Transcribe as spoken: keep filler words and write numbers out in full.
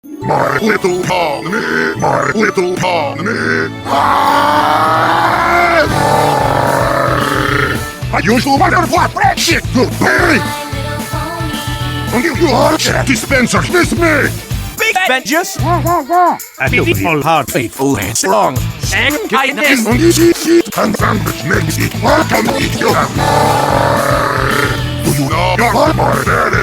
My little pony, my little pony. My usual butterfly friendship, goodbye. I'll give you a check dispenser, miss me. Big Vengeance! A beautiful heart, faithful and strong. And kindness! And easy seat and sandwich makes it. Welcome to your. Do you know you're my daddy?